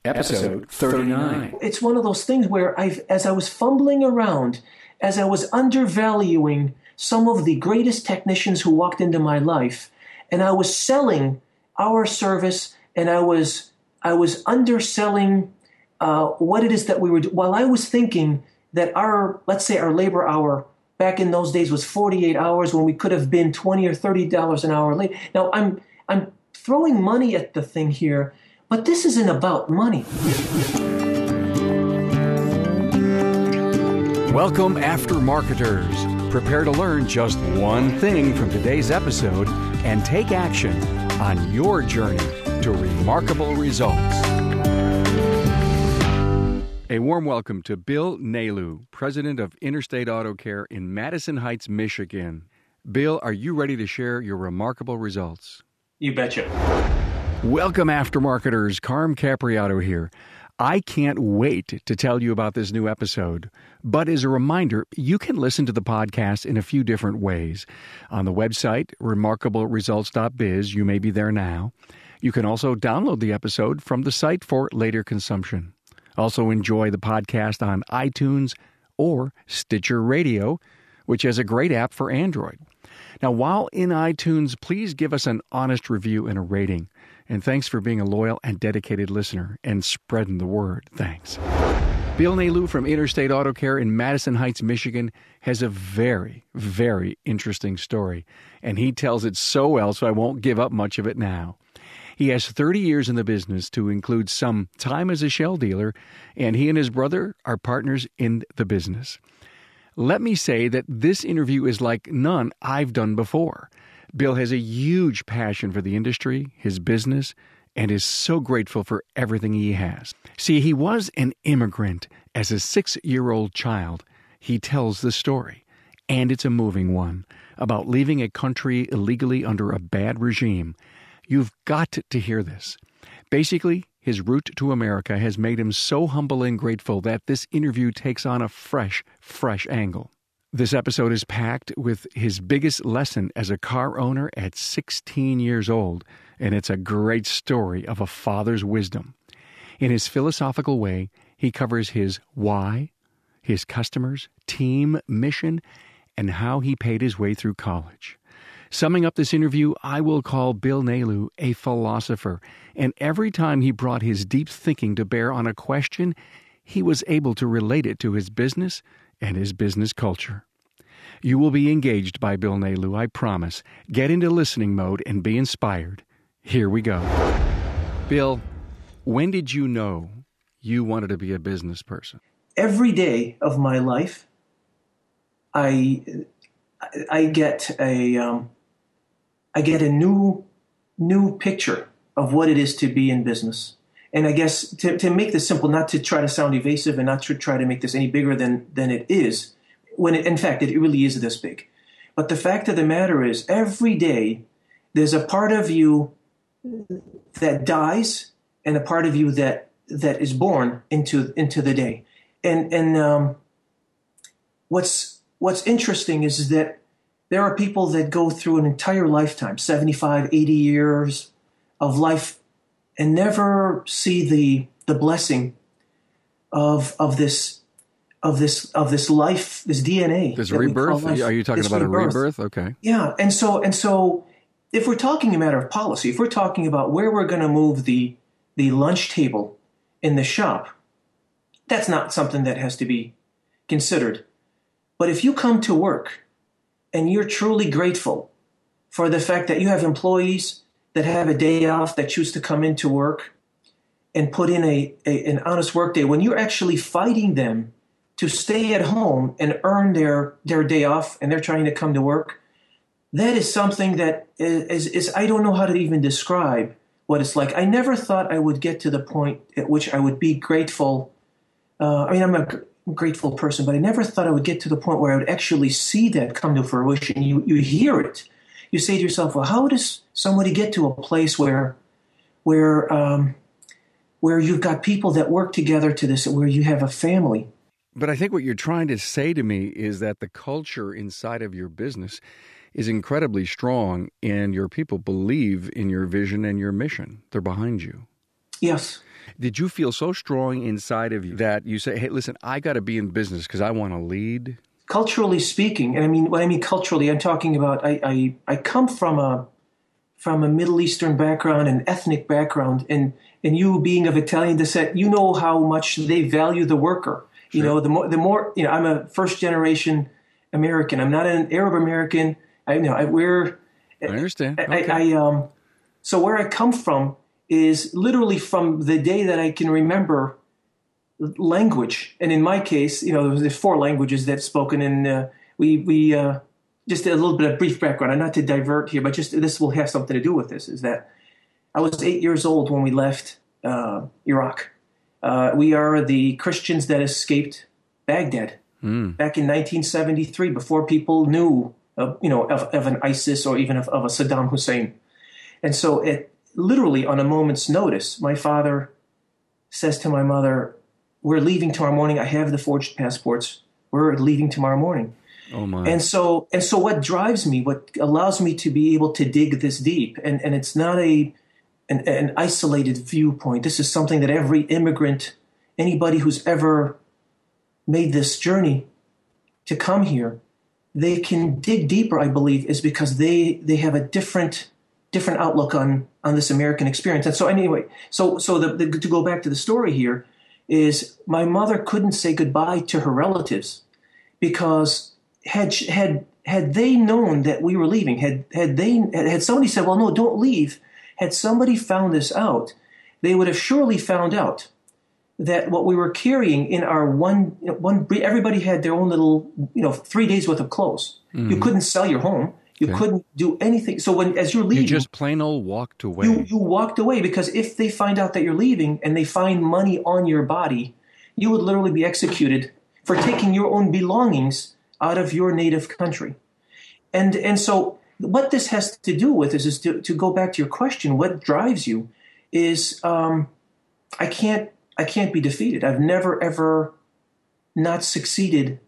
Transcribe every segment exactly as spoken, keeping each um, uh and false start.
Episode thirty-nine. It's one of those things where I've, as I was fumbling around, as I was undervaluing some of the greatest technicians who walked into my life, and I was selling our service, and I was I was underselling uh, what it is that we were doing. While I was thinking that our, let's say our labor hour back in those days was forty-eight hours when we could have been twenty or thirty dollars an hour late. Now I'm I'm throwing money at the thing here, but this isn't about money. Welcome, After Marketers. Prepare to learn just one thing from today's episode and take action on your journey to remarkable results. A warm welcome to Bill Nalu, president of Interstate Auto Care in Madison Heights, Michigan. Bill, are you ready to share your remarkable results? You betcha. Welcome, Aftermarketers. Carm Capriotto here. I can't wait to tell you about this new episode. But as a reminder, you can listen to the podcast in a few different ways. On the website, remarkable results dot biz, you may be there now. You can also download the episode from the site for later consumption. Also enjoy the podcast on iTunes or Stitcher Radio, which has a great app for Android. Now, while in iTunes, please give us an honest review and a rating. And thanks for being a loyal and dedicated listener and spreading the word. Thanks. Bill Nalu from Interstate Auto Care in Madison Heights, Michigan, has a very, very interesting story. And he tells it so well, so I won't give up much of it now. He has thirty years in the business, to include some time as a shell dealer, and he and his brother are partners in the business. Let me say that this interview is like none I've done before. Bill has a huge passion for the industry, his business, and is so grateful for everything he has. See, he was an immigrant as a six-year-old child. He tells the story, and it's a moving one, about leaving a country illegally under a bad regime. You've got to hear this. Basically, his route to America has made him so humble and grateful that this interview takes on a fresh, fresh angle. This episode is packed with his biggest lesson as a car owner at sixteen years old, and it's a great story of a father's wisdom. In his philosophical way, he covers his why, his customers, team, mission, and how he paid his way through college. Summing up this interview, I will call Bill Nalu a philosopher, and every time he brought his deep thinking to bear on a question, he was able to relate it to his business and his business culture. You will be engaged by Bill Nalu, I promise. Get into listening mode and be inspired. Here we go. Bill, when did you know you wanted to be a business person? Every day of my life, I I get a um, I get a new new picture of what it is to be in business. And I guess to, to make this simple, not to try to sound evasive and not to try to make this any bigger than, than it is, when it, in fact, it really is this big. But the fact of the matter is, every day, there's a part of you that dies and a part of you that that is born into into the day. And and um, what's what's interesting is, is that there are people that go through an entire lifetime, seventy-five, eighty years of life, and never see the the blessing of of this of this of this life, this D N A. This rebirth? Are you talking about rebirth. a rebirth? Okay. Yeah, and so and so, if we're talking a matter of policy, if we're talking about where we're going to move the the lunch table in the shop, that's not something that has to be considered. But if you come to work and you're truly grateful for the fact that you have employees that have a day off, that choose to come into work and put in a, a an honest work day, when you're actually fighting them to stay at home and earn their, their day off, and they're trying to come to work, that is something that is, is, is I don't know how to even describe what it's like. I never thought I would get to the point at which I would be grateful. Uh, I mean, I'm a g- grateful person, but I never thought I would get to the point where I would actually see that come to fruition. You you hear it. You say to yourself, well, how does somebody get to a place where where um, where you've got people that work together to this, where you have a family? But I think what you're trying to say to me is that the culture inside of your business is incredibly strong, and your people believe in your vision and your mission. They're behind you. Yes. Did you feel so strong inside of you that you say, hey, listen, I got to be in business because I want to lead? Culturally speaking, and I mean, when I mean culturally, I'm talking about I, I, I come from a from a Middle Eastern background, an ethnic background, and and you being of Italian descent, you know how much they value the worker. Sure. You know, the more the more you know, I'm a first generation American. I'm not an Arab American. I you know I we're I understand. I, okay. I, I um so where I come from is literally from the day that I can remember language. And in my case, you know, there's four languages that's spoken in, uh, we, we, uh, just a little bit of brief background, and not to divert here, but just this will have something to do with this, is that I was eight years old when we left, uh, Iraq. Uh, we are the Christians that escaped Baghdad mm. back in nineteen seventy-three, before people knew, of, you know, of, of an ISIS or even of, of a Saddam Hussein. And so it literally on a moment's notice, my father says to my mother, we're leaving tomorrow morning. I have the forged passports. We're leaving tomorrow morning. Oh my. And so, and so what drives me, what allows me to be able to dig this deep, and, and it's not a, an, an isolated viewpoint. This is something that every immigrant, anybody who's ever made this journey to come here, they can dig deeper, I believe, is because they, they have a different, different outlook on, on this American experience. And so anyway, so, so the, the, to go back to the story here, is my mother couldn't say goodbye to her relatives because had had had they known that we were leaving, had had they had somebody said, "Well, no, don't leave," had somebody found this out, they would have surely found out that what we were carrying in our one you know, one everybody had their own little you know three days worth of clothes. Mm-hmm. You couldn't sell your home. You okay. couldn't do anything. So when, as you're leaving, you just plain old walked away. You, you walked away because if they find out that you're leaving and they find money on your body, you would literally be executed for taking your own belongings out of your native country. And and so what this has to do with is, is to, to go back to your question, what drives you is um, I can't I can't be defeated. I've never, ever not succeeded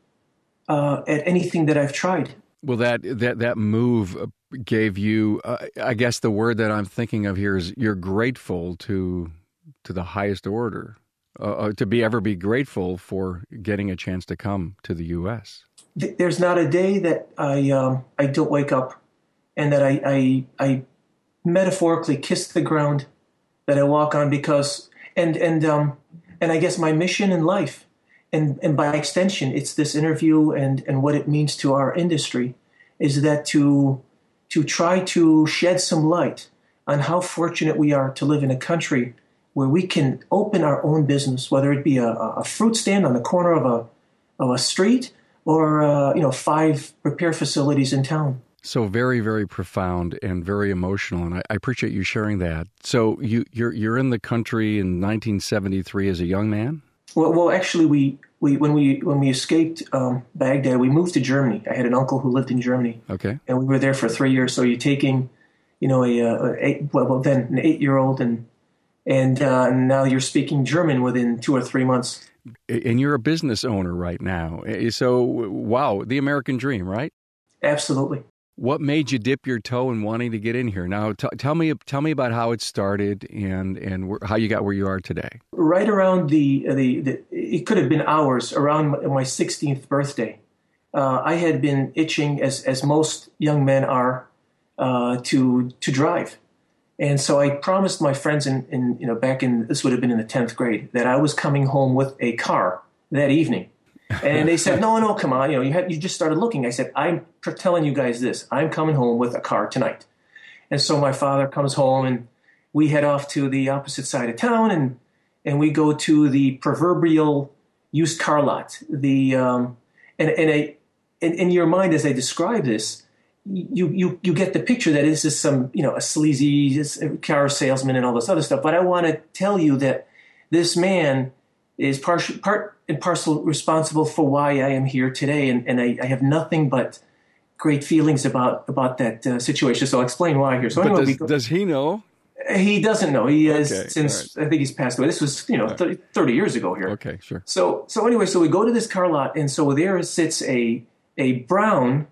uh, at anything that I've tried. Well, that that that move gave you, uh, I guess the word that I'm thinking of here is you're grateful to to the highest order, uh, to be ever be grateful for getting a chance to come to the U S. There's not a day that I um, I don't wake up and that I, I I metaphorically kiss the ground that I walk on because and and um and I guess my mission in life. And, and by extension, it's this interview and, and what it means to our industry is that to to try to shed some light on how fortunate we are to live in a country where we can open our own business, whether it be a, a fruit stand on the corner of a of a street or uh, you know five repair facilities in town. So very, very profound and very emotional, and I, I appreciate you sharing that. So you you're you're in the country in nineteen seventy-three as a young man? Well, well, actually, we, we when we when we escaped um, Baghdad, we moved to Germany. I had an uncle who lived in Germany. Okay, and we were there for three years. So you're taking, you know, a, a eight, well, well, then an eight-year-old, and and uh, now you're speaking German within two or three months. And you're a business owner right now. So, wow, the American dream, right? Absolutely. What made you dip your toe in wanting to get in here? Now, t- tell me, tell me about how it started and and wh- how you got where you are today. Right around the the, the it could have been hours around my sixteenth birthday. Uh, I had been itching, as as most young men are, uh, to to drive, and so I promised my friends in, in you know back in this would have been in the tenth grade that I was coming home with a car that evening. And they said, no, no, come on. You know, you, have, you just started looking. I said, I'm telling you guys this. I'm coming home with a car tonight. And so my father comes home and we head off to the opposite side of town and and we go to the proverbial used car lot. The um, and and I, in, in your mind as I describe this, you you you get the picture that this is some you know a sleazy car salesman and all this other stuff. But I want to tell you that this man is part, part and parcel responsible for why I am here today. And, and I, I have nothing but great feelings about, about that uh, situation. So I'll explain why here. So but anyway, does, go, does he know? He doesn't know. He has okay, since, right. I think he's passed away. This was, you know, thirty, thirty years ago here. Okay, sure. So, so anyway, so we go to this car lot and so there sits a, a brown,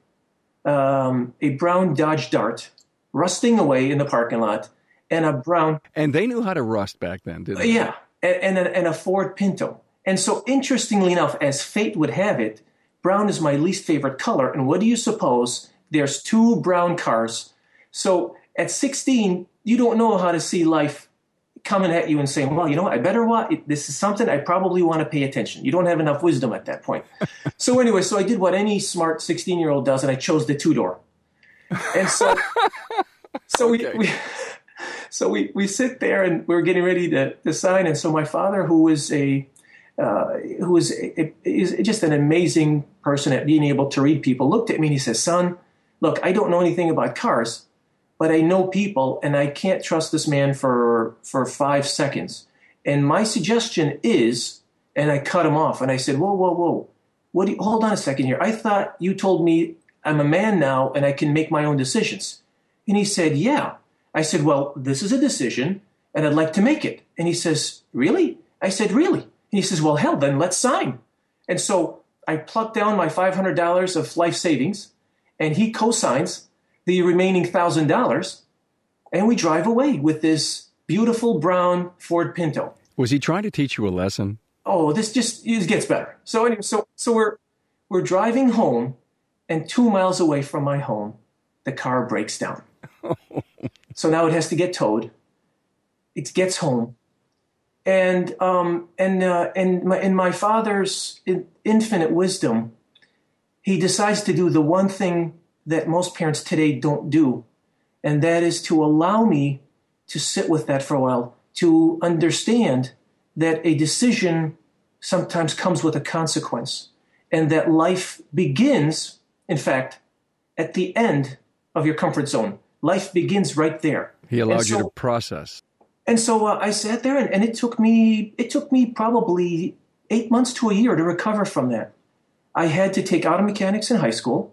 um, a brown Dodge Dart rusting away in the parking lot and a brown. And they knew how to rust back then, didn't they? Yeah. and, and, a, and a Ford Pinto. And so interestingly enough, as fate would have it, brown is my least favorite color. And what do you suppose? There's two brown cars. So at sixteen, you don't know how to see life coming at you and saying, well, you know what, I better watch. This is something I probably want to pay attention. You don't have enough wisdom at that point. So anyway, so I did what any smart sixteen-year-old does, and I chose the two-door. And so so okay. we, we so we, we sit there, and we're getting ready to, to sign. And so my father, who is a uh, who is, a, is just an amazing person at being able to read people, looked at me and he says, son, look, I don't know anything about cars, but I know people, and I can't trust this man for for five seconds. And my suggestion is, and I cut him off, and I said, whoa, whoa, whoa, what do you, hold on a second here. I thought you told me I'm a man now and I can make my own decisions. And he said, yeah. I said, well, this is a decision, and I'd like to make it. And he says, really? I said, really? And he says, well, hell, then let's sign. And so I plucked down my five hundred dollars of life savings, and he co-signs the remaining one thousand dollars, and we drive away with this beautiful brown Ford Pinto. Was he trying to teach you a lesson? Oh, this just it gets better. So anyway, so so we're we're driving home, and two miles away from my home, the car breaks down. So now it has to get towed. It gets home, and um and uh, and my in my father's infinite wisdom, he decides to do the one thing that most parents today don't do, and that is to allow me to sit with that for a while, to understand that a decision sometimes comes with a consequence, and that life begins, in fact, at the end of your comfort zone. Life begins right there. He allowed so, you to process. And so uh, I sat there, and, and it took me it took me probably eight months to a year to recover from that. I had to take auto mechanics in high school.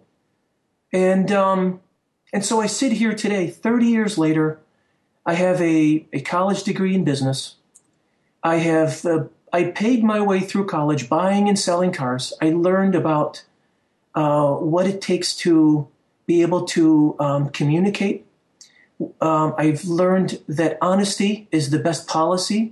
And um, and so I sit here today, thirty years later. I have a, a college degree in business. I have uh, I paid my way through college buying and selling cars. I learned about uh, what it takes to be able to um, communicate. Um, I've learned that honesty is the best policy.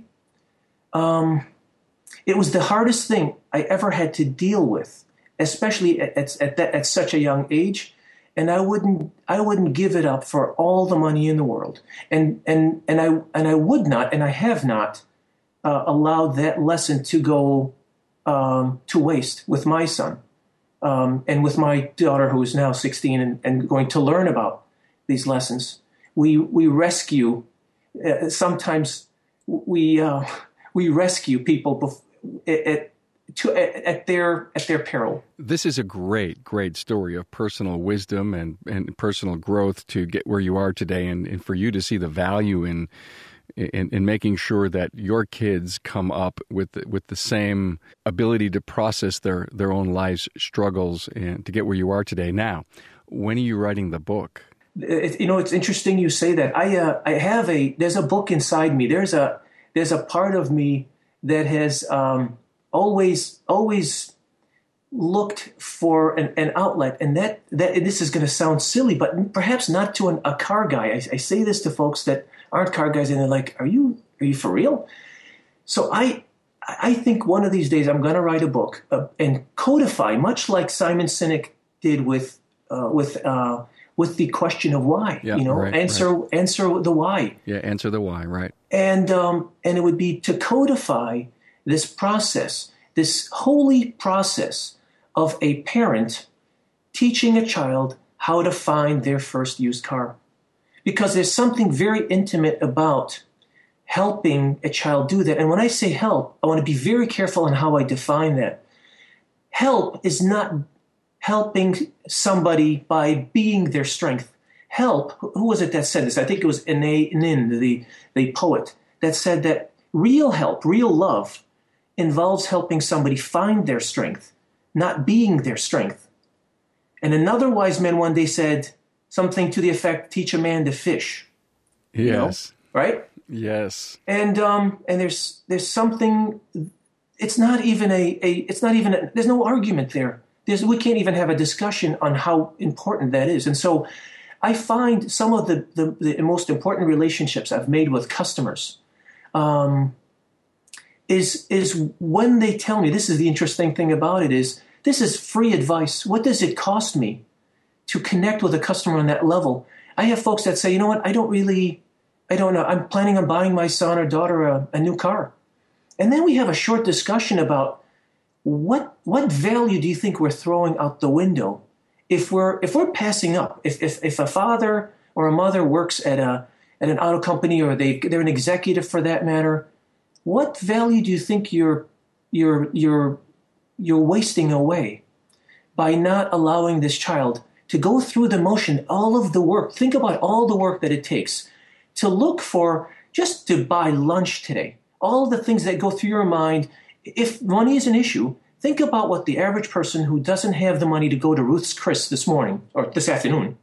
Um, it was the hardest thing I ever had to deal with, especially at at, at, that, at such a young age. And I wouldn't, I wouldn't give it up for all the money in the world. And and and I and I would not, and I have not uh, allowed that lesson to go um, to waste with my son, um, and with my daughter, who is now sixteen and, and going to learn about these lessons. We we rescue. Uh, sometimes we uh, we rescue people bef- at, at To, at, at their at their peril. This is a great, great story of personal wisdom and, and personal growth to get where you are today, and, and for you to see the value in, in in making sure that your kids come up with the, with the same ability to process their, their own life's struggles and to get where you are today. Now, when are you writing the book? It, you know, it's interesting you say that. I uh, I have a there's a book inside me. There's a there's a part of me that has. Um, always always looked for an, an outlet, and that that and this is going to sound silly, but perhaps not to an, a car guy. I, I say this to folks that aren't car guys, and they're like, "Are you are you for real?" So I I think one of these days I'm going to write a book uh, and codify, much like Simon Sinek did with uh, with uh, with the question of why. Yeah, you know, right, answer right. answer the why. Yeah, answer the why, right? And um, and it would be to codify this process, this holy process of a parent teaching a child how to find their first used car. Because there's something very intimate about helping a child do that. And when I say help, I want to be very careful on how I define that. Help is not helping somebody by being their strength. Help, who was it that said this? I think it was Ine Nin, the, the poet, that said that real help, real love, involves helping somebody find their strength, not being their strength. And another wise man one day said something to the effect, teach a man to fish. Yes. You know, right? Yes. And um, and there's there's something, it's not even a, a it's not even, a, there's no argument there. There's, we can't even have a discussion on how important that is. And so I find some of the, the, the most important relationships I've made with customers, um, is is when they tell me, this is the interesting thing about it, is this is free advice. What does it cost me to connect with a customer on that level? I have folks that say, you know what, I don't really, I don't know, I'm planning on buying my son or daughter a, a new car. And then we have a short discussion about what what value do you think we're throwing out the window if we're if we're passing up, if if, if a father or a mother works at a at an auto company, or they they're an executive for that matter, what value do you think you're you're you're you're wasting away by not allowing this child to go through the motion, all of the work? Think about all the work that it takes to look for, just to buy lunch today, all the things that go through your mind. If money is an issue, think about what the average person who doesn't have the money to go to Ruth's Chris this morning or this afternoon,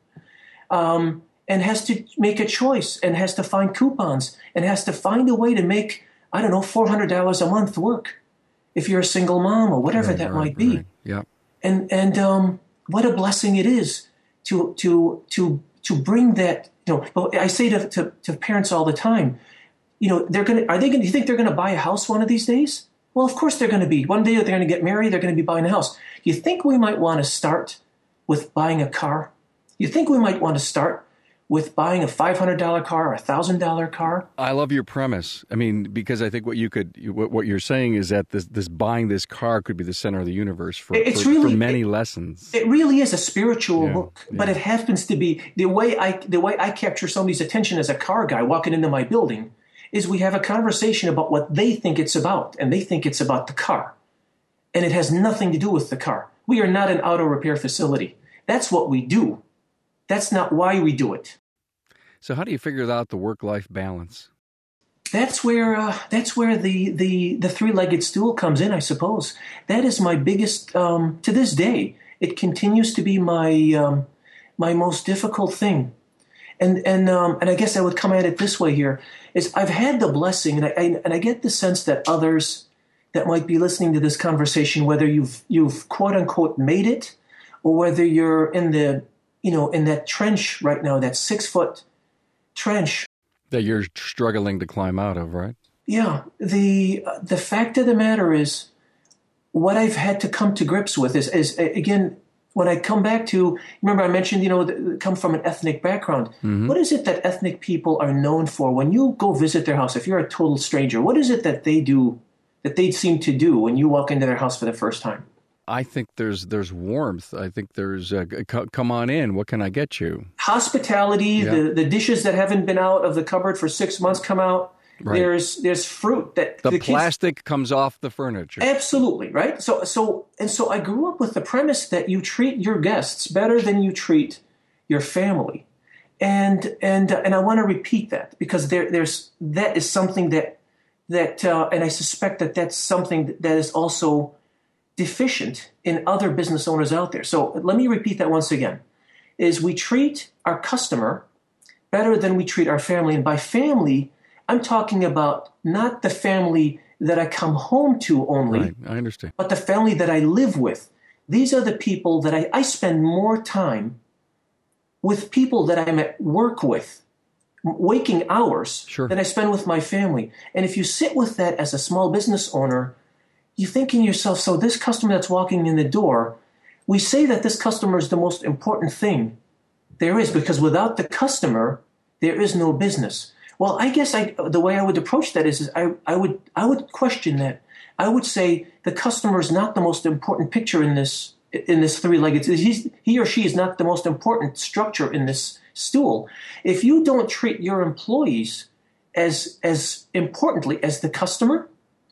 um, and has to make a choice and has to find coupons and has to find a way to make, I don't know, four hundred dollars a month work if you're a single mom or whatever right, that right, might be. Right. Yeah. And and um, what a blessing it is to to to to bring that. You know, I say to, to, to parents all the time, you know, they're gonna are they gonna? You think they're gonna buy a house one of these days? Well, of course they're going to be. One day they're going to get married. They're going to be buying a house. You think we might want to start with buying a car? You think we might want to start with buying a five hundred dollars car or a one thousand dollars car? I love your premise. I mean, because I think what you could, what, what you're saying is that this, this buying this car could be the center of the universe for, it's for, really, for many it, lessons. It really is a spiritual yeah, book, yeah. but it happens to be the way I the way I capture somebody's attention as a car guy walking into my building is we have a conversation about what they think it's about, and they think it's about the car. And it has nothing to do with the car. We are not an auto repair facility. That's what we do. That's not why we do it. So how do you figure out the work-life balance? That's where uh, that's where the, the, the three-legged stool comes in, I suppose. That is my biggest, um, to this day, it continues to be my um, my most difficult thing. And and um, and I guess I would come at it this way here, is I've had the blessing, and I, I and I get the sense that others that might be listening to this conversation, whether you've you've quote unquote made it, or whether you're in the you know in that trench right now, that six foot trench that you're struggling to climb out of, right? Yeah. The uh, the fact of the matter is, what I've had to come to grips with is is again. When I come back to, remember I mentioned, you know, the, come from an ethnic background. Mm-hmm. What is it that ethnic people are known for? When you go visit their house, if you're a total stranger, what is it that they do, that they seem to do when you walk into their house for the first time? I think there's there's warmth. I think there's, uh, c- come on in. What can I get you? Hospitality, yeah. the, the dishes that haven't been out of the cupboard for six months come out. Right. There's there's fruit that the, the plastic kids, comes off the furniture. Absolutely, right? So so and so I grew up with the premise that you treat your guests better than you treat your family, and and uh, and I want to repeat that because there there's that is something that that uh, and I suspect that that's something that is also deficient in other business owners out there. So let me repeat that once again: is we treat our customer better than we treat our family, and by family, I'm talking about not the family that I come home to only, right, I understand, but the family that I live with. These are the people that I, I spend more time with, people that I'm at work with, waking hours, sure. than I spend with my family. And if you sit with that as a small business owner, you think in yourself, so this customer that's walking in the door, we say that this customer is the most important thing there is, because without the customer, there is no business. Well, I guess I, the way I would approach that is, is I, I would I would question that. I would say the customer is not the most important picture in this in this three-legged. He's, he or she is not the most important structure in this stool. If you don't treat your employees as as importantly as the customer,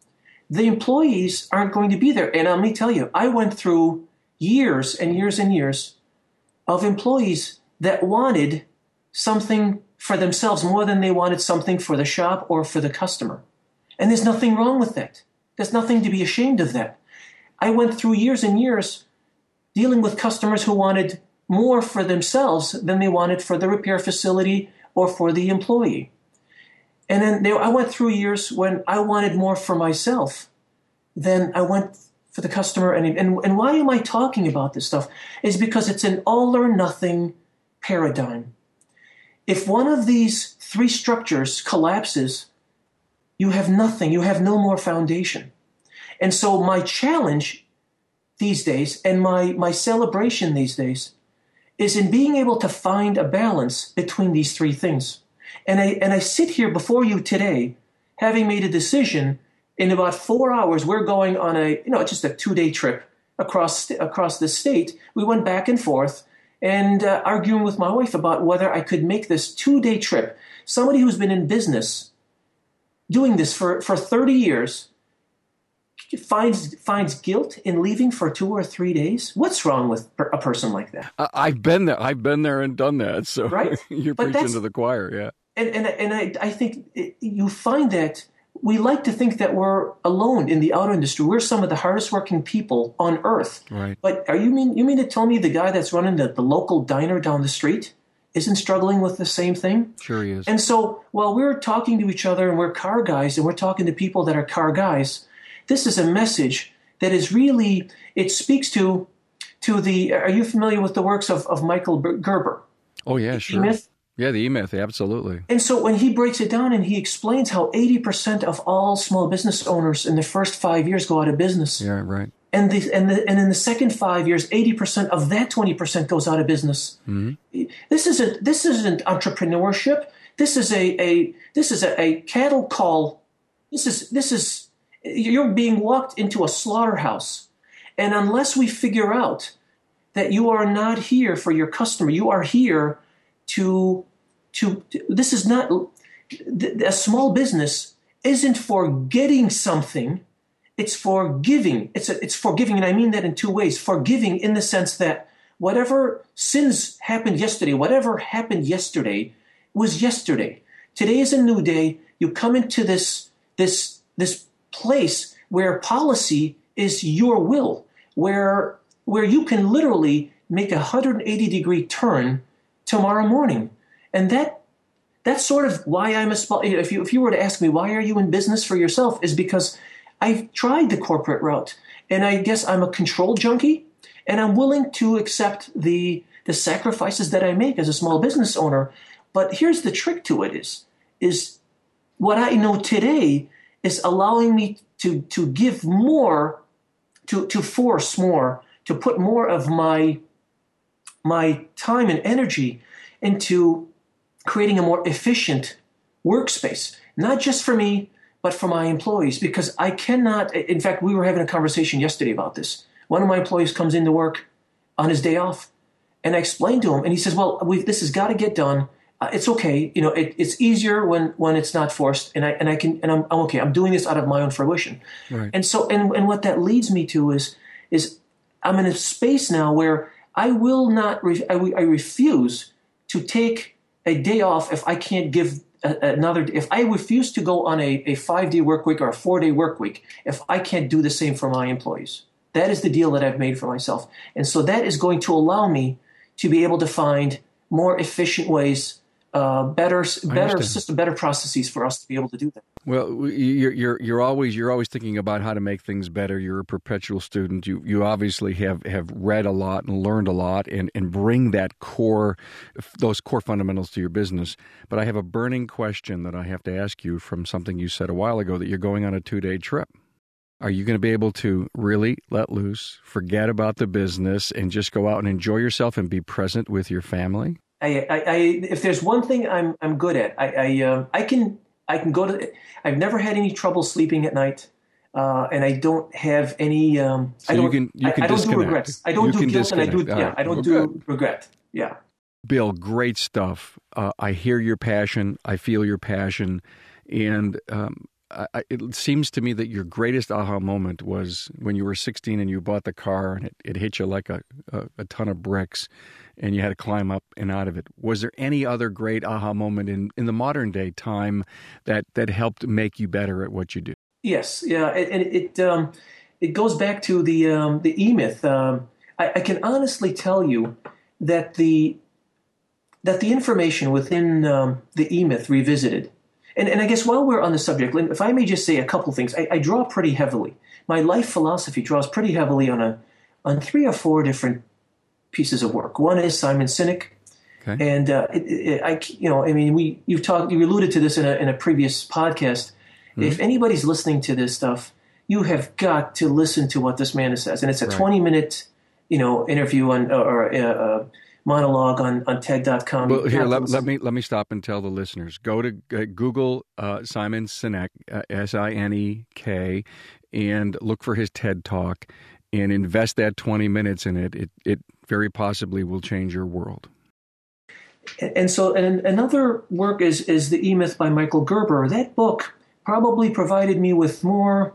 the employees aren't going to be there. And let me tell you, I went through years and years and years of employees that wanted something for themselves more than they wanted something for the shop or for the customer. And there's nothing wrong with that. There's nothing to be ashamed of that. I went through years and years dealing with customers who wanted more for themselves than they wanted for the repair facility or for the employee. And then there, I went through years when I wanted more for myself than I went for the customer. And, and, and why am I talking about this stuff? Is because it's an all or nothing paradigm. If one of these three structures collapses, you have nothing. You have no more foundation. And so my challenge these days and my, my celebration these days is in being able to find a balance between these three things. And I, and I sit here before you today, having made a decision. In about four hours, we're going on a, you know, just a two-day trip across across the state. We went back and forth and uh, arguing with my wife about whether I could make this two-day trip. Somebody who's been in business doing this for, for thirty years finds finds guilt in leaving for two or three days. What's wrong with a person like that? I've been there. I've been there and done that. So right? You're but preaching to the choir, yeah. And and and I, I think it, you find that we like to think that we're alone in the auto industry. We're some of the hardest working people on earth. Right. But are you mean you mean to tell me the guy that's running the, the local diner down the street isn't struggling with the same thing? Sure he is. And so while we're talking to each other and we're car guys and we're talking to people that are car guys, this is a message that is really, it speaks to to the, are you familiar with the works of, of Michael Gerber? Oh, yeah, the sure. E-Myth? Yeah, the E-Myth, absolutely. And so when he breaks it down and he explains how eighty percent of all small business owners in the first five years go out of business. Yeah, right. And the, and the, and in the second five years, eighty percent of that twenty percent goes out of business. Mm-hmm. This isn't this isn't entrepreneurship. This is a, a this is a, a cattle call. This is this is you're being walked into a slaughterhouse. And unless we figure out that you are not here for your customer, you are here to to this is not a small business isn't for getting something. It's for giving. It's a, it's forgiving, and I mean that in two ways. Forgiving in the sense that whatever sins happened yesterday, whatever happened yesterday was yesterday. Today is a new day. You come into this this this place where policy is your will, where where you can literally make a one hundred eighty degree turn tomorrow morning, and that that's sort of why I'm a small. If you if you were to ask me why are you in business for yourself, is because I've tried the corporate route, and I guess I'm a control junkie, and I'm willing to accept the the sacrifices that I make as a small business owner. But here's the trick to it: is is what I know today is allowing me to to give more, to to force more, to put more of my my time and energy into creating a more efficient workspace, not just for me, but for my employees, because I cannot, in fact, we were having a conversation yesterday about this. One of my employees comes into work on his day off, and I explained to him, and he says, well, we've, this has got to get done. Uh, it's okay. You know, it, it's easier when, when it's not forced, and I and I can, and I'm, I'm okay. I'm doing this out of my own fruition. Right. And so, and, and what that leads me to is, is I'm in a space now where I will not, re- I, I refuse to take a day off if I can't give another, if I refuse to go on a, a five-day work week or a four-day work week, if I can't do the same for my employees. That is the deal that I've made for myself. And so that is going to allow me to be able to find more efficient ways, uh, better, better system, better processes for us to be able to do that. Well, you're you're you're always you're always thinking about how to make things better. You're a perpetual student. You you obviously have, have read a lot and learned a lot, and, and bring that core, those core fundamentals to your business. But I have a burning question that I have to ask you from something you said a while ago, that you're going on a two-day trip. Are you going to be able to really let loose, forget about the business, and just go out and enjoy yourself and be present with your family? I, I, I if there's one thing I'm I'm good at, I I, uh, I can. I can go to. I've never had any trouble sleeping at night, uh, and I don't have any. Um, so I don't. You can, you can I, I don't disconnect. do regrets. I don't you do guilt, disconnect. and I do. All yeah, right. I don't well, do good. regret. Yeah. Bill, great stuff. Uh, I hear your passion. I feel your passion, and um, I, it seems to me that your greatest aha moment was when you were sixteen and you bought the car, and it, it hit you like a, a, a ton of bricks, and you had to climb up and out of it. Was there any other great aha moment in, in the modern day time that, that helped make you better at what you do? Yes, yeah, and it it, um, it goes back to the um, the E-Myth. Um, I, I can honestly tell you that the that the information within um, the E-Myth Revisited, and, and I guess while we're on the subject, if I may just say a couple things, I, I draw pretty heavily. My life philosophy draws pretty heavily on a on three or four different pieces of work. One is Simon Sinek, okay. and uh, it, it, I, you know, I mean, we you've talked, you alluded to this in a in a previous podcast. Mm-hmm. If anybody's listening to this stuff, you have got to listen to what this man says. And it's a right. twenty minute, you know, interview on or a, a monologue on, on T E D dot com. Well, here, let, let me let me stop and tell the listeners. Go to uh, Google uh, Simon Sinek, uh, S I N E K, and look for his TED Talk and invest that twenty minutes in it. It, it very possibly will change your world. And, and so and another work is, is The E-Myth by Michael Gerber. That book probably provided me with more,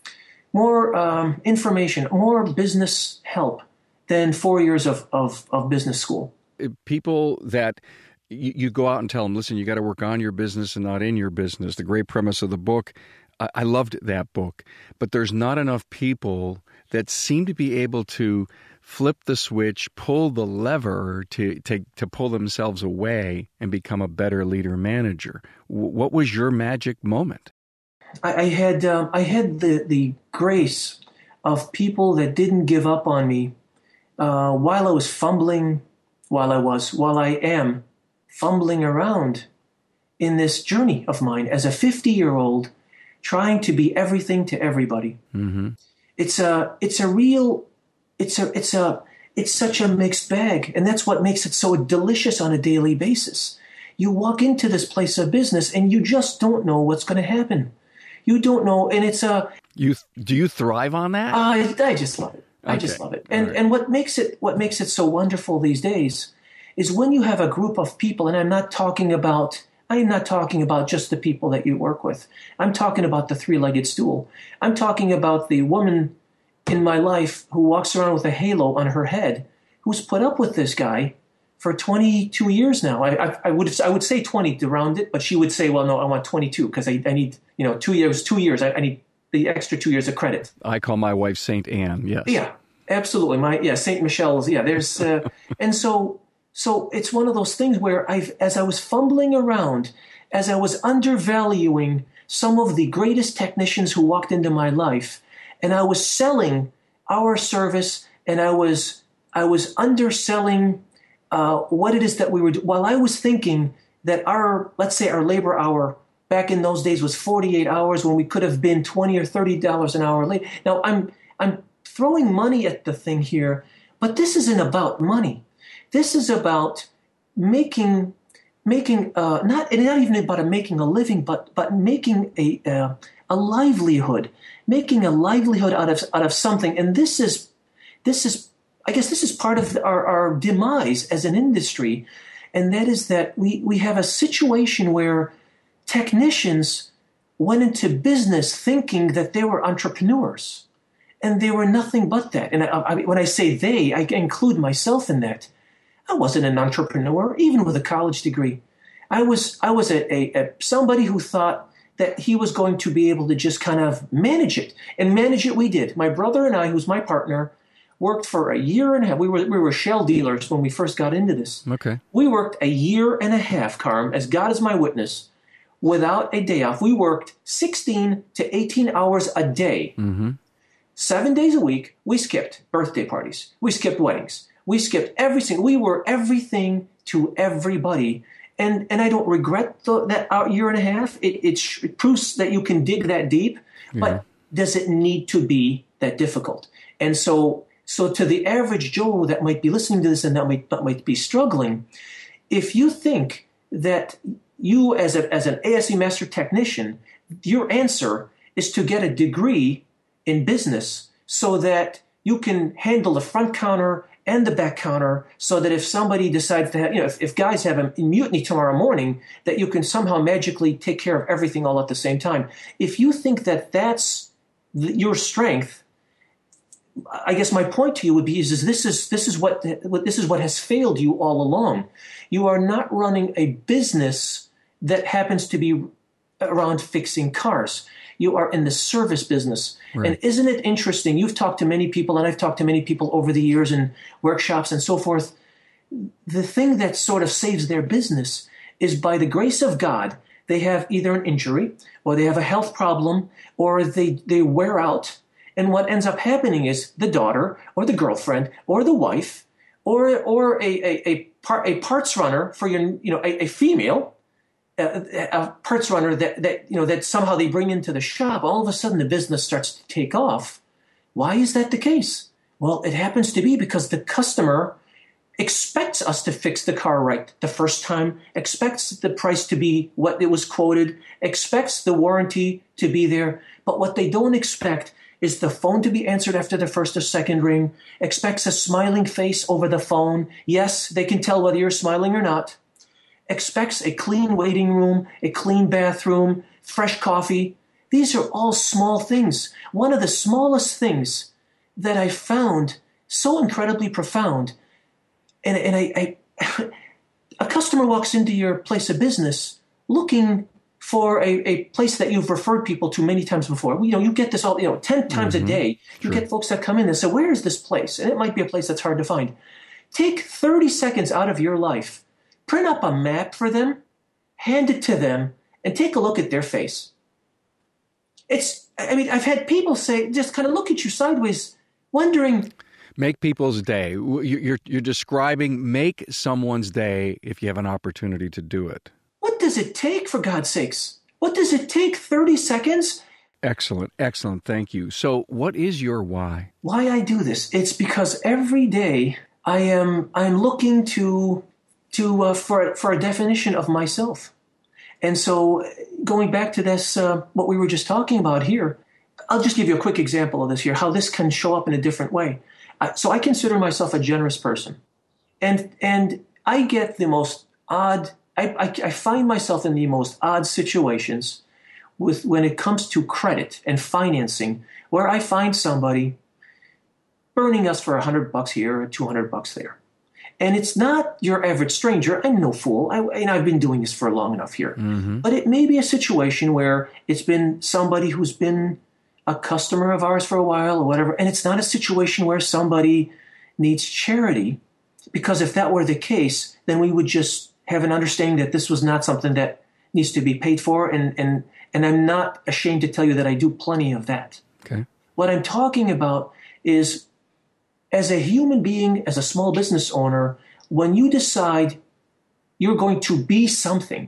more um, information, more business help than four years of, of, of business school. People that you, you go out and tell them, listen, you got to work on your business and not in your business. The great premise of the book, I, I loved that book. But there's not enough people that seem to be able to flip the switch, pull the lever to, to, to pull themselves away and become a better leader manager. W- what was your magic moment? I, I had um, I had the, the grace of people that didn't give up on me uh, while I was fumbling, while I was, while I am fumbling around in this journey of mine as a fifty-year-old trying to be everything to everybody. Mm-hmm. It's a it's a real it's a it's a it's such a mixed bag, and that's what makes it so delicious on a daily basis. You walk into this place of business and you just don't know what's going to happen. You don't know, and it's a you do you thrive on that? I I just love it. I Okay. just love it. And right. and what makes it what makes it so wonderful these days is when you have a group of people, and I'm not talking about I'm not talking about just the people that you work with. I'm talking about the three-legged stool. I'm talking about the woman in my life who walks around with a halo on her head, who's put up with this guy for twenty-two years now. I, I, I would I would say twenty to round it, but she would say, well, no, I want twenty-two because I, I need, you know, two years, two years. I, I need the extra two years of credit. I call my wife Saint Anne, yes. Yeah, absolutely. My yeah, Saint Michelle's, yeah, there's, uh, and so, so it's one of those things where I've, as I was fumbling around, as I was undervaluing some of the greatest technicians who walked into my life, and I was selling our service, and I was, I was underselling uh, what it is that we were, while I was thinking that our, let's say our labor hour back in those days was forty-eight hours when we could have been twenty or thirty dollars an hour late. Now I'm, I'm throwing money at the thing here, but this isn't about money. This is about making, making uh, not and not even about a making a living, but but making a uh, a livelihood, making a livelihood out of out of something. And this is this is I guess this is part of our, our demise as an industry, and that is that we we have a situation where technicians went into business thinking that they were entrepreneurs, and they were nothing but that. And I, I, when I say they, I include myself in that. I wasn't an entrepreneur, even with a college degree. I was I was a, a, a somebody who thought that he was going to be able to just kind of manage it, and manage it we did. My brother and I, who's my partner, worked for a year and a half. We were we were shell dealers when we first got into this. Okay. We worked a year and a half, Carm, as God is my witness, without a day off. We worked sixteen to eighteen hours a day. Mm-hmm. Seven days a week. We skipped birthday parties. We skipped weddings. We skipped every single, we were everything to everybody. And and I don't regret the, that year and a half. It, it, sh- it proves that you can dig that deep, Yeah. but does it need to be that difficult? And so, so to the average Joe that might be listening to this and that might, that might be struggling, if you think that you as a, as an A S E Master Technician, your answer is to get a degree in business so that you can handle the front counter and the back counter, so that if somebody decides to have, you know, if, if guys have a mutiny tomorrow morning, that you can somehow magically take care of everything all at the same time. If you think that that's th- your strength, I guess my point to you would be is, is this is this is what, what this is what has failed you all along. You are not running a business that happens to be around fixing cars. You are in the service business. Right. And isn't it interesting? You've talked to many people, and I've talked to many people over the years in workshops and so forth. The thing that sort of saves their business is, by the grace of God, they have either an injury or they have a health problem or they, they wear out. And what ends up happening is the daughter or the girlfriend or the wife or or a, a, a, part, a parts runner for your, you know, a, a female a, a parts runner that, that, you know, that somehow they bring into the shop, all of a sudden the business starts to take off. Why is that the case? Well, it happens to be because the customer expects us to fix the car right the first time, expects the price to be what it was quoted, expects the warranty to be there. But what they don't expect is the phone to be answered after the first or second ring, expects a smiling face over the phone. Yes, they can tell whether you're smiling or not. Expects a clean waiting room, a clean bathroom, fresh coffee. These are all small things. One of the smallest things that I found so incredibly profound. And, and I, I, a customer walks into your place of business looking for a, a place that you've referred people to many times before. You know, you get this all, you know, ten times mm-hmm. a day. You sure. get folks that come in and say, where is this place? And it might be a place that's hard to find. Take thirty seconds out of your life, print up a map for them, hand it to them, and take a look at their face. It's, I mean, I've had people say, just kind of look at you sideways, wondering. Make people's day. You're, you're describing make someone's day if you have an opportunity to do it. What does it take, for God's sakes? What does it take? thirty seconds? Excellent. Excellent. Thank you. So what is your why? Why I do this? It's because every day I am I'm looking to to uh, for, for a definition of myself. And so going back to this, uh, what we were just talking about here, I'll just give you a quick example of this here, how this can show up in a different way. So I consider myself a generous person, and and I get the most odd. I, I, I find myself in the most odd situations with when it comes to credit and financing, where I find somebody burning us for a hundred bucks here or two hundred bucks there, and it's not your average stranger. I'm no fool. I, and I've been doing this for long enough here, mm-hmm. but it may be a situation where it's been somebody who's been a customer of ours for a while or whatever. And it's not a situation where somebody needs charity, because if that were the case, then we would just have an understanding that this was not something that needs to be paid for. And, and, and I'm not ashamed to tell you that I do plenty of that. Okay. What I'm talking about is, as a human being, as a small business owner, when you decide you're going to be something,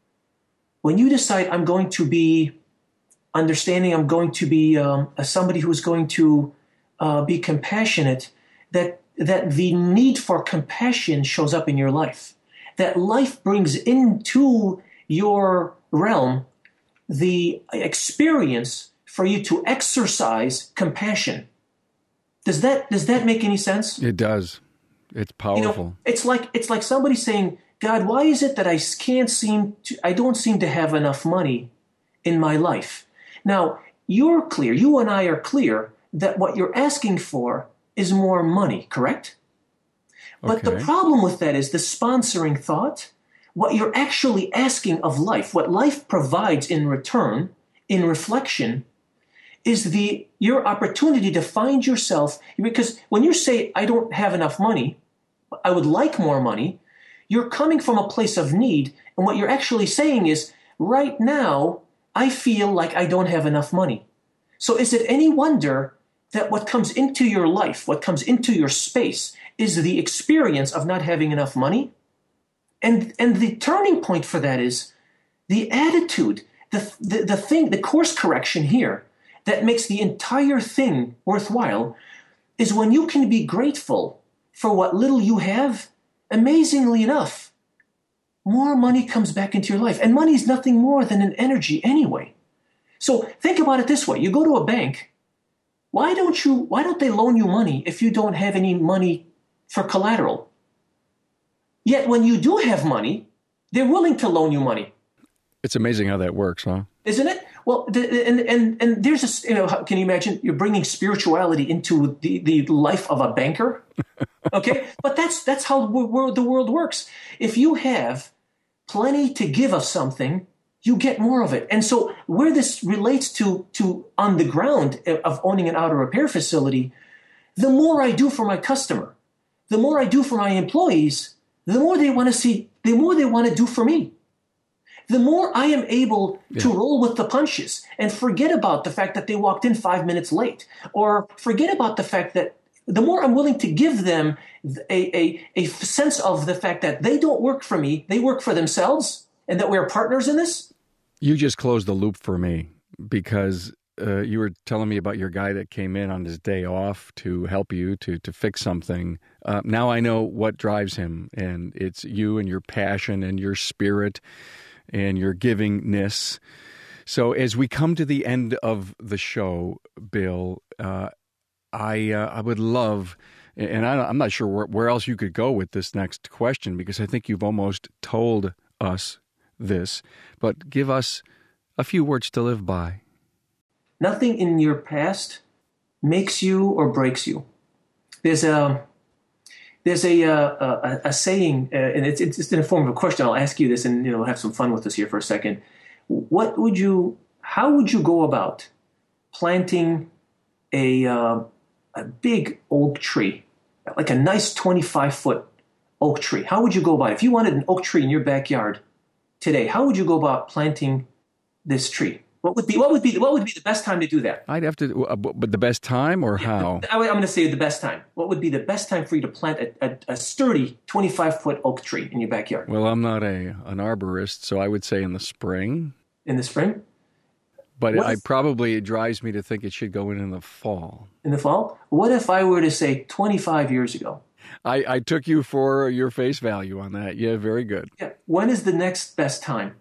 when you decide I'm going to be understanding, I'm going to be um, somebody who is going to uh, be compassionate, that that the need for compassion shows up in your life, that life brings into your realm the experience for you to exercise compassion. Does that does that make any sense? It does. It's powerful. You know, it's like it's like somebody saying, God, why is it that I can't seem to, I don't seem to have enough money in my life? Now, you're clear, you and I are clear that what you're asking for is more money, correct? But okay. The problem with that is the sponsoring thought. What you're actually asking of life, what life provides in return, in reflection, is the your opportunity to find yourself. Because when you say, I don't have enough money, I would like more money, you're coming from a place of need. And what you're actually saying is, right now, I feel like I don't have enough money. So is it any wonder that what comes into your life, what comes into your space, is the experience of not having enough money? And and the turning point for that is the attitude, the, the, the thing, the course correction here that makes the entire thing worthwhile is when you can be grateful for what little you have. Amazingly enough, more money comes back into your life. And money is nothing more than an energy anyway. So think about it this way. You go to a bank. Why don't you, why don't they loan you money if you don't have any money for collateral? Yet when you do have money, they're willing to loan you money. It's amazing how that works, huh? Isn't it? Well, the, and, and, and there's a, you know, can you imagine you're bringing spirituality into the, the life of a banker? Okay. But that's, that's how the world, the world works. If you have plenty to give of something, you get more of it. And so where this relates to, to on the ground of owning an auto repair facility, the more I do for my customer, the more I do for my employees, the more they want to see, the more they want to do for me. The more I am able yeah. to roll with the punches and forget about the fact that they walked in five minutes late, or forget about the fact that the more I'm willing to give them a, a, a sense of the fact that they don't work for me, they work for themselves. and that we're partners in this? You just closed the loop for me, because uh, you were telling me about your guy that came in on his day off to help you to to fix something. Uh, now I know what drives him, and it's you and your passion and your spirit and your givingness. So as we come to the end of the show, Bill, uh, I uh, I would love, and I, I'm not sure where, where else you could go with this next question, because I think you've almost told us this, but give us a few words to live by. Nothing in your past makes you or breaks you. There's a there's a a, a, a saying, uh, and it's it's in a form of a question. I'll ask you this, and you know, have some fun with this here for a second. What would you? How would you go about planting a uh, a big oak tree, like a nice twenty-five foot oak tree? How would you go about it? If you wanted an oak tree in your backyard today, how would you go about planting this tree? What would be what would be what would be the best time to do that? I'd have to, uh, but the best time or Yeah, how? the- I, I'm going to say the best time. What would be the best time for you to plant a, a, a sturdy twenty-five foot oak tree in your backyard? Well, I'm not a an arborist, so I would say in the spring. In the spring? But What I if- probably, it drives me to think it should go in in the fall. In the fall? What if I were to say twenty-five years ago? I, I took you for your face value on that. Yeah, very good. Yeah. When is the next best time?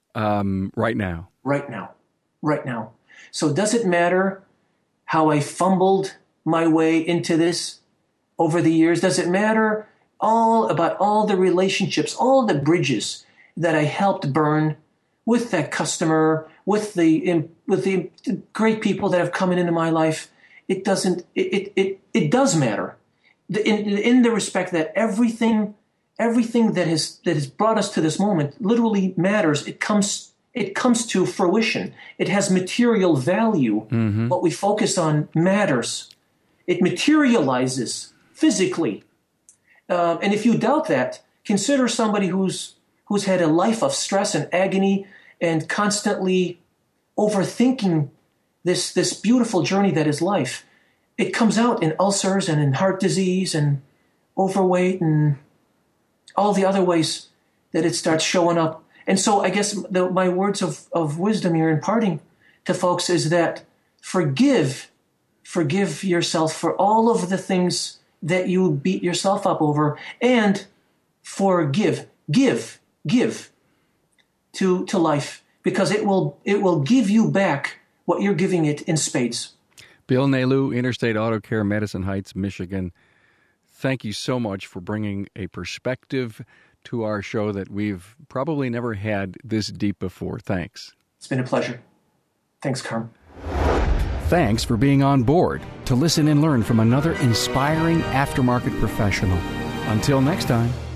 Um, right now. Right now. Right now. So does it matter how I fumbled my way into this over the years? Does it matter all about all the relationships, all the bridges that I helped burn with that customer, with the with the great people that have come into my life? It doesn't. It it it, it does matter, in in the respect that everything everything that has that has brought us to this moment literally matters. It comes it comes to fruition. It has material value. Mm-hmm. What we focus on matters. It materializes physically. Uh, and if you doubt that, consider somebody who's who's had a life of stress and agony and constantly overthinking this this beautiful journey that is life. It comes out in ulcers and in heart disease and overweight and all the other ways that it starts showing up. And so I guess the, my words of, of wisdom here imparting to folks is that forgive, forgive yourself for all of the things that you beat yourself up over, and forgive, give, give to to life, because it will it will give you back what you're giving it in spades. Bill Nalu, Interstate Auto Care, Madison Heights, Michigan. Thank you so much for bringing a perspective to our show that we've probably never had this deep before. Thanks. It's been a pleasure. Thanks, Carm. Thanks for being on board to listen and learn from another inspiring aftermarket professional. Until next time.